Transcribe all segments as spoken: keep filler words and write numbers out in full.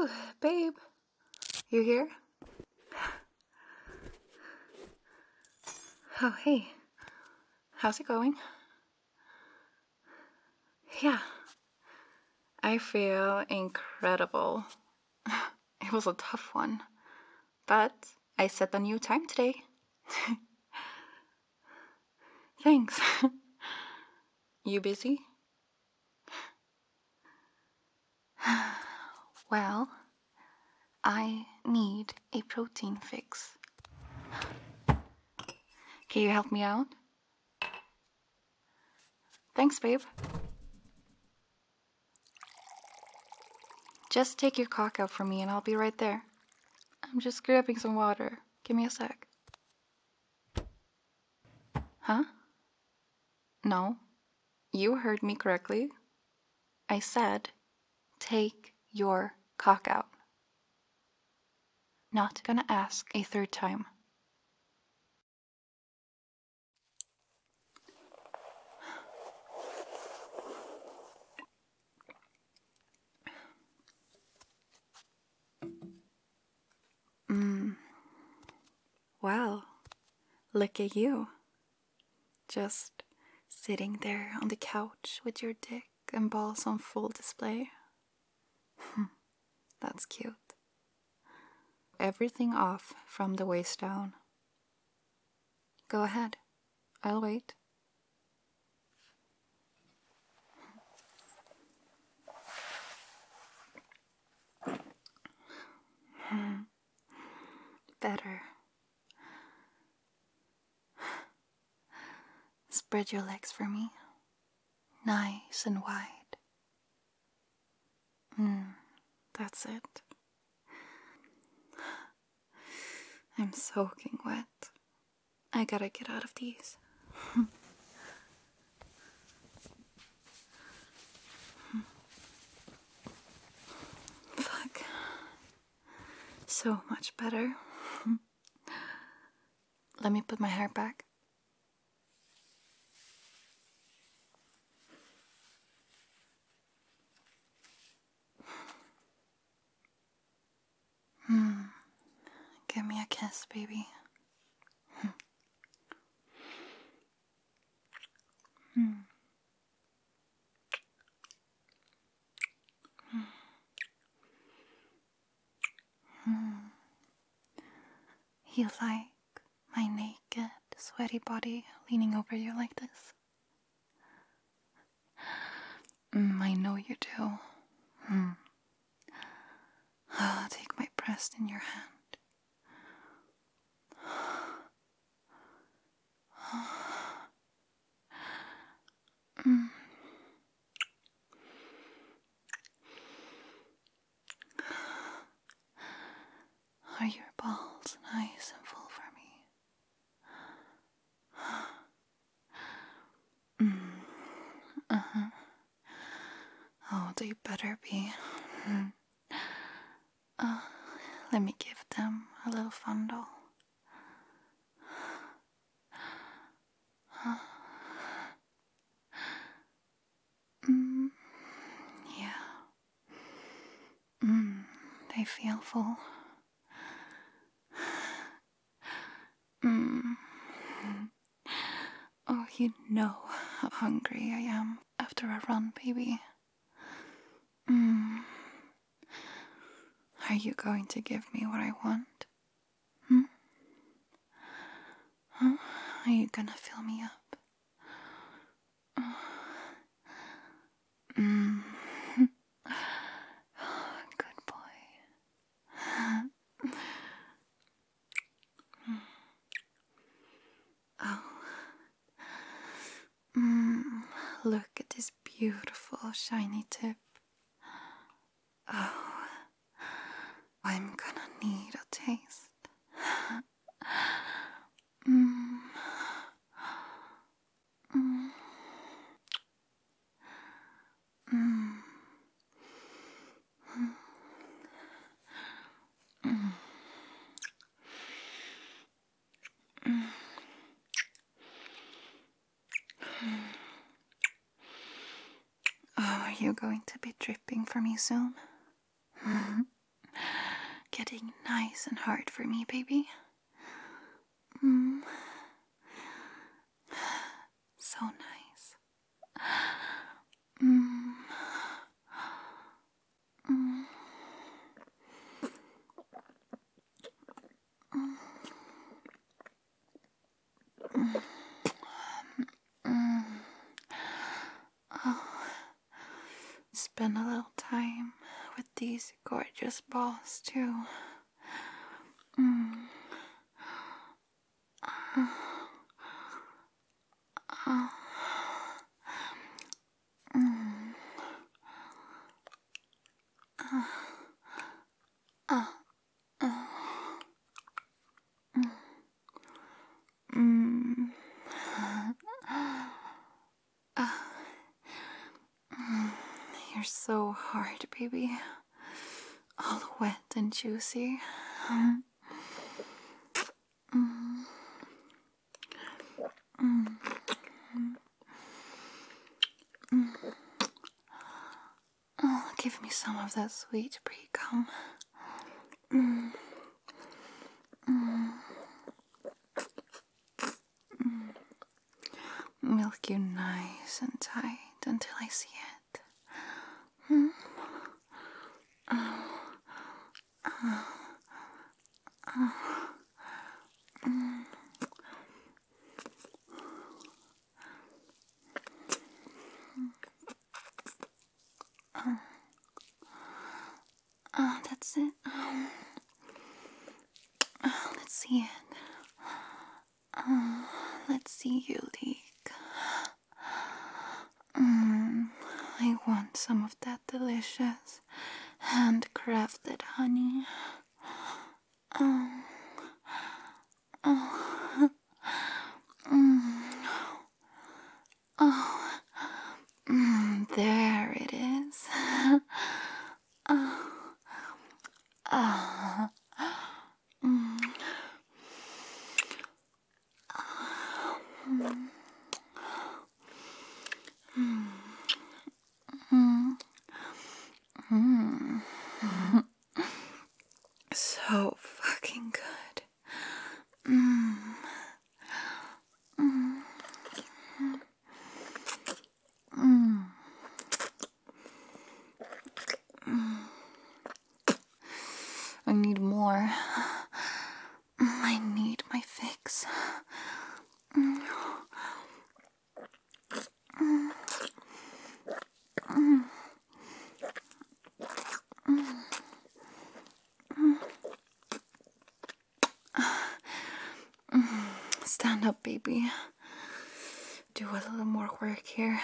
Ooh, babe. You here? Oh, hey. How's it going? Yeah. I feel incredible. It was a tough one, but I set a new time today. Thanks. You busy? Well, I need a protein fix. Can you help me out? Thanks, babe. Just take your cock out for me and I'll be right there. I'm just grabbing some water. Give me a sec. Huh? No. You heard me correctly. I said, take your cock out. Not gonna ask a third time. Mmm. Wow. Look at you. Just sitting there on the couch with your dick and balls on full display. That's cute. Everything off from the waist down. Go ahead. I'll wait. Better. Spread your legs for me. Nice and wide. Mm, that's it. I'm soaking wet. I gotta get out of these. Fuck. So much better. Let me put my hair back. Hmm. Give me a kiss, baby. Hmm. Hmm. You like my naked, sweaty body leaning over you like this? Mm, I know you do. Hmm. Ah, take my breast in your hand. Mm. Are your balls nice and full for me? Mm. Uh-huh. Oh, they better be. Mm. Uh, let me give them a little fondle. Mm. Yeah. Mm. They feel full. Mm. Oh, you know how hungry I am after a run, baby. Mm. Are you going to give me what I want? Hmm? Huh? Are you gonna fill me up? Mm. Good boy. Oh. Mm. Look at this beautiful shiny tip. Oh. I'm gonna need a taste. Mm. Mm. Mm. Mm. Mm. Oh, are you going to be dripping for me soon? getting nice and hard for me, baby. Mm. So nice. Mm. Mm. Mm. Mm. Mm. Oh. Spend a little time with these gorgeous balls too. Mm. Uh. Uh. Mm. Uh. Uh. Uh. Mm. Uh. Mm. You're so hard, baby. All wet and juicy. Mm. Mm. Mm. Mm. Oh, give me some of that sweet pre-cum. Mm. Mm. Mm. Milk you nice and tight until I see it. Mm. Oh. Oh. Oh. Mm. Oh. Oh, that's it. Oh. Oh, let's see it. Oh, let's see you leak. Mm, I want some of that delicious handcrafted honey. Oh, oh, mm, oh, mm, there it is. Oh, oh, mm, mm, mm, mm, mm. So fucking good. Mm. Mm. Mm. Mm. I need more. I need my fix. Mm. Mm. Mm. Mm. Mm. Stand up, baby. Do a little more work here.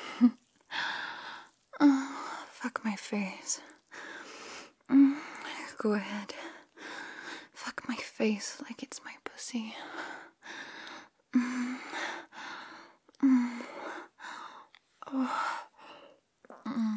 Oh, fuck my face. Mm. Go ahead. Fuck my face like it's my pussy. Mm. Mm. Oh. Mm.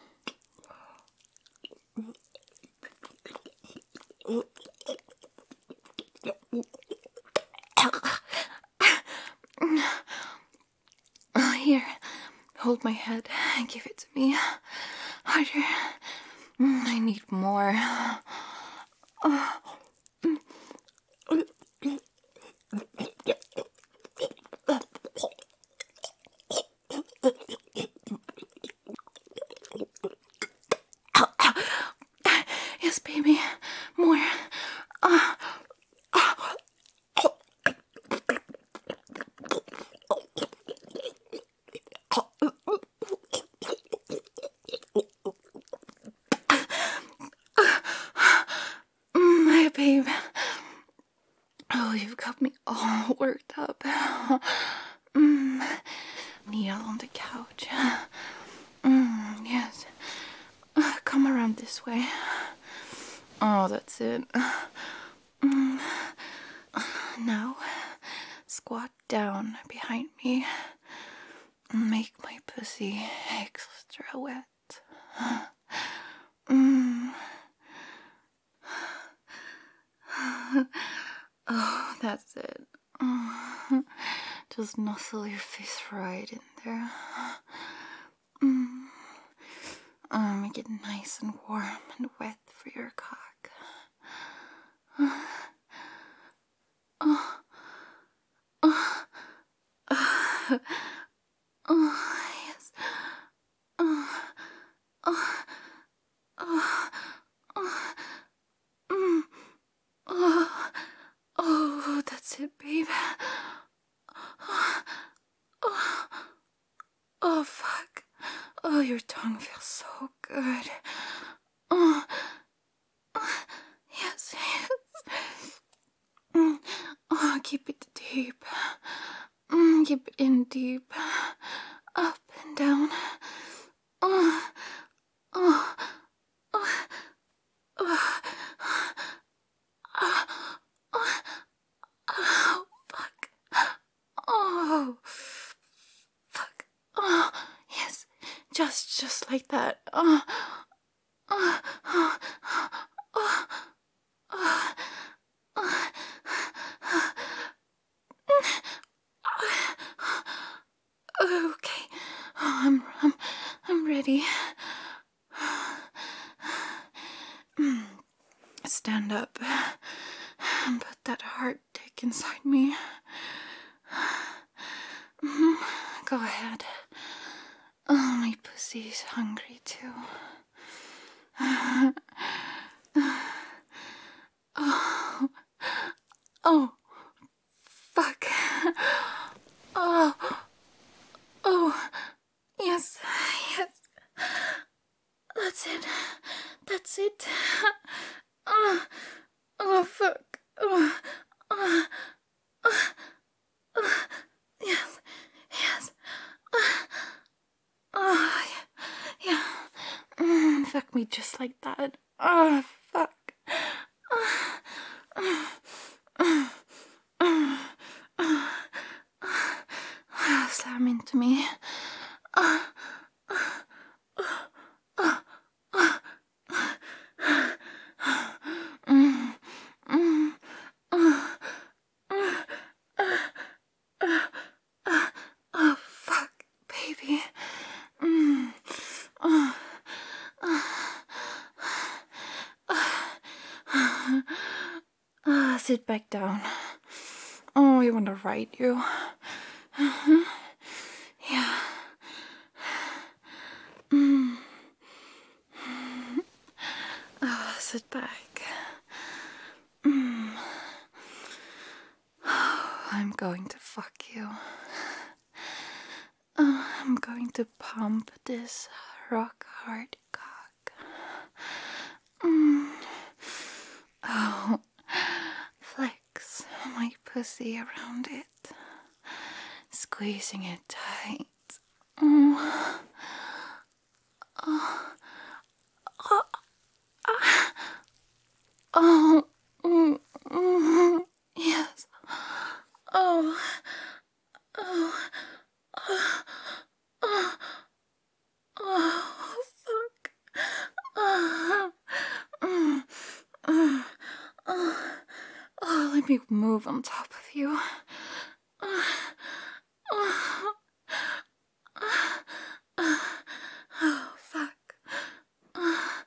Here, hold my head and give it to me. Harder. I need more. Oh. Yes, baby. More. Uh. My babe. Oh, you've got me all worked up. Mm. Kneel on the couch. Mm, yes. Uh, come around this way. Oh, that's it. Mm. Now, squat down behind me. Make my pussy extra wet. Mm. Oh, that's it. Oh. Just nuzzle your face right in there. Mm. Oh, make it nice and warm and wet for your cock. Oh, fuck. Oh, your tongue feels so good. Oh, oh yes, yes. Mm. Oh, keep it deep. Mm, keep it in deep. Up and down. Oh, oh, oh, oh, oh, oh, oh, fuck. Oh, fuck. Oh, yes. Just, just like that. Oh, oh, oh, oh, oh, oh. Okay. Oh, I'm, I'm, I'm ready. Stand up and put that hard dick inside me. Go ahead. Oh, my pussy's hungry too. Oh, oh, fuck. Oh, oh, yes, yes. That's it. That's it. Oh, oh, fuck. Oh, oh, oh, oh. Yes, yes. Oh, oh yeah, yeah. Mm, fuck me just like that. Oh, fuck. Oh, oh, oh, oh, oh. Slam into me. Oh, oh, oh, oh, oh. Mm, mm, oh, oh, oh, oh, oh, fuck, baby. Mm, oh, oh, oh, oh, sit back down. Oh, I want to ride you. Uh-huh. Yeah. Mm. Oh, sit back. Mm. Oh, I'm going to fuck you. Oh, I'm going to pump this rock hard cock. Mm. Oh, flex my pussy around it, squeezing it tight. Mm. Oh, oh, ah. Oh, mm, mm, yes. Oh, oh, oh, oh, oh, fuck. Oh, mm, mm, oh, oh, let me move on top of you. Oh, oh, oh, oh, fuck. Oh,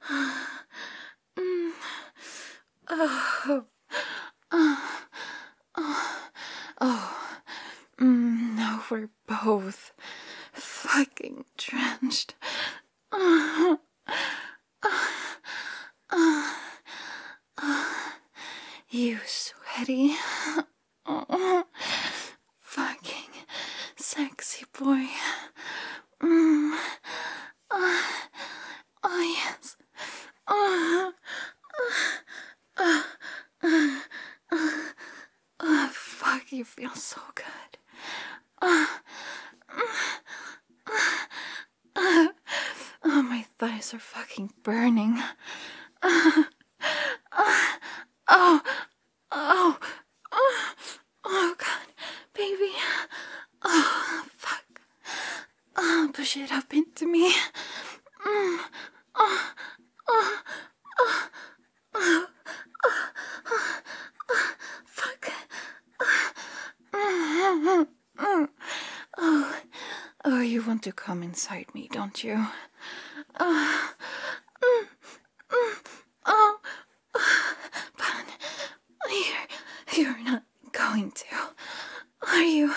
mm, oh, oh, oh, oh. Mm, now we're both fucking drenched. Uh, uh, uh, uh, you sweaty, uh, fucking sexy boy. Mm, uh, oh yes. Uh, uh, uh, uh, uh, fuck, you feel so good. Uh, uh, oh, my thighs are fucking burning. Uh, uh, oh, oh, oh, oh, God, baby. Oh, fuck. Oh, push it up into me. Mm, oh, oh, oh, oh, oh, oh, fuck. Mm, mm, oh, oh, you want to come inside me, don't you? Oh, mm, mm, oh, but you're, you're not going to, are you?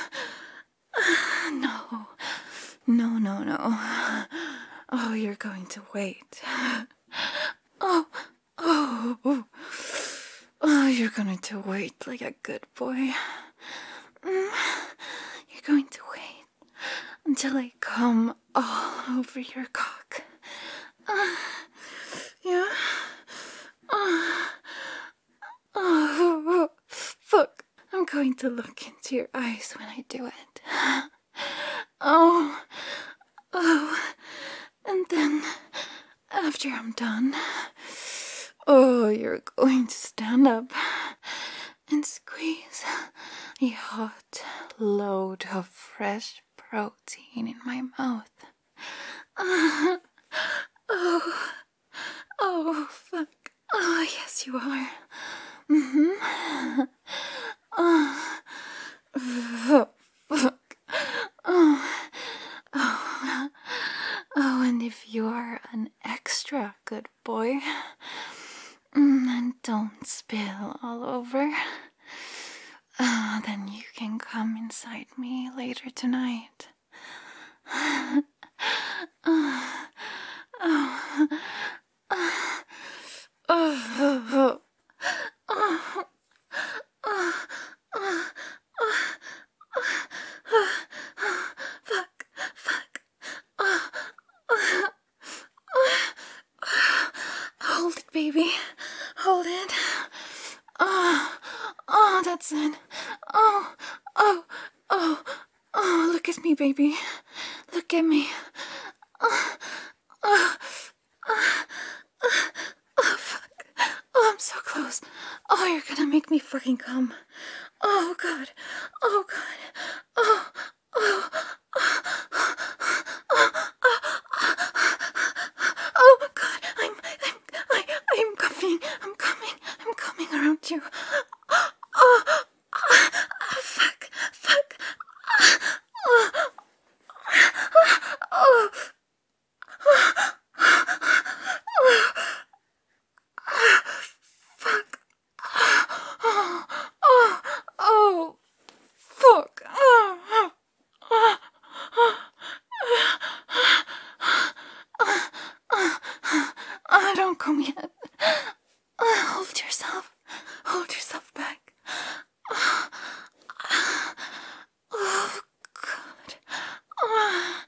No, no, no, no. Oh, you're going to wait. Oh, oh, oh, you're going to wait like a good boy. Mm, you're going to wait until I come all over your cock. Uh, yeah? Uh, oh, fuck. I'm going to look into your eyes when I do it. Oh, oh, and then after I'm done, oh, you're going to stand up and squeeze a hot load of fresh protein in my mouth. Uh, oh, oh, fuck. Oh, yes, you are. Mm-hmm. Oh, fuck. Oh, oh, oh, and if you are an extra good boy, and don't spill all over, uh, then you can come inside me later tonight. Oh, oh, oh, oh, oh, oh, oh, fuck, fuck, oh, oh, oh. Hold it, baby, hold it. Oh, oh, that's it. Oh, oh, oh, oh, look at me, baby. Look at me. Oh, oh, oh, oh, oh, fuck. Oh, I'm so close. Oh, you're gonna make me fucking come. Oh, God. Oh, God. Oh, oh, oh, oh, oh, God. I'm, I'm, I, I'm coming. I'm coming. I'm coming around you. Oh, oh, oh, fuck, fuck. Oh, oh, fuck. Oh, oh, oh, fuck. Oh, oh, oh, don't come yet. Hold yourself. Hold yourself back. Oh, God. Oh,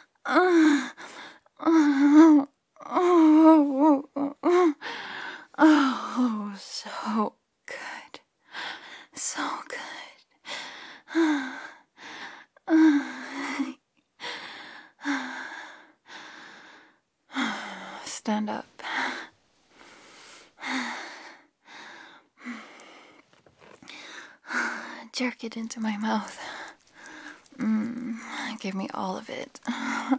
oh, oh, oh, oh, so good. So good. Stand up. Jerk it into my mouth. Mm, give me all of it. Uh,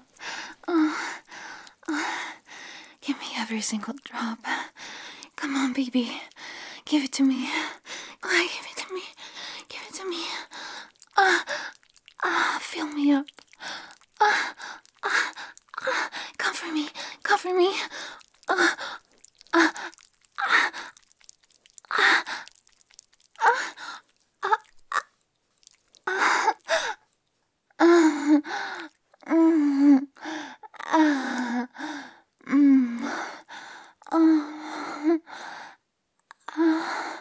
uh, give me every single drop. Come on, baby. Give it to me. Uh, give it to me. Give it to me. Uh, uh, fill me up. Uh, uh, uh, cover me. Cover me. Uh, uh, uh, uh, uh, mm, uh, mm, uh, uh,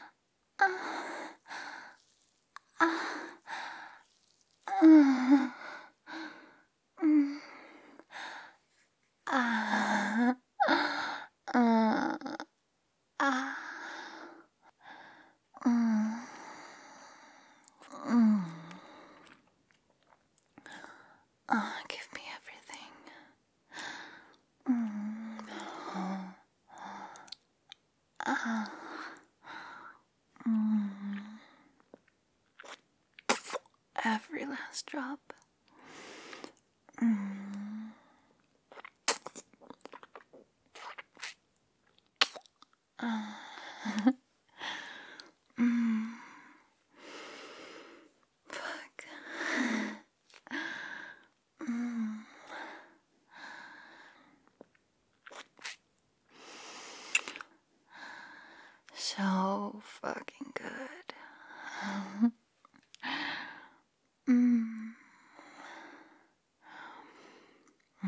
uh, mm, uh, uh, uh, mm, mm. Uh, give me everything. Mm. Uh, mm. Every last drop. Mm. Uh. mm. Fuck. Mm. So fucking good. mm. Mm.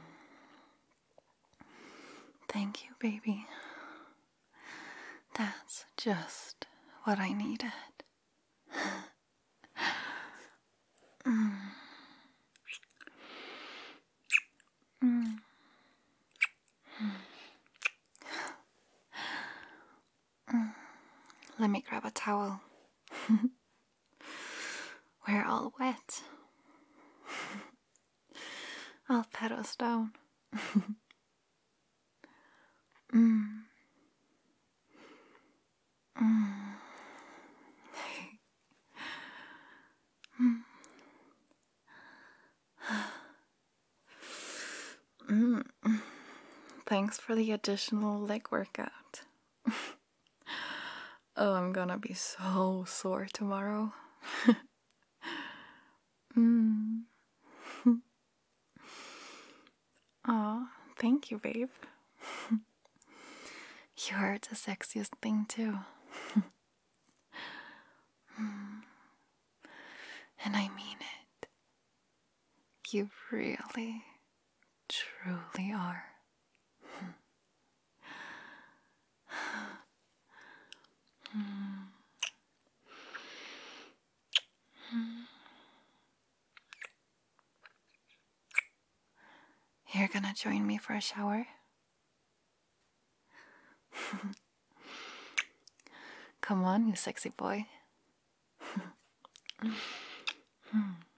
Thank you, baby. That's just what I needed. mm. Let me grab a towel. We're all wet. I'll pat us down. mm. Mm. mm. Thanks for the additional leg workout. Oh, I'm gonna be so sore tomorrow. mm. Aw, thank you, babe. You are the sexiest thing, too. And I mean it. You really, truly are. You're gonna join me for a shower? Come on, you sexy boy.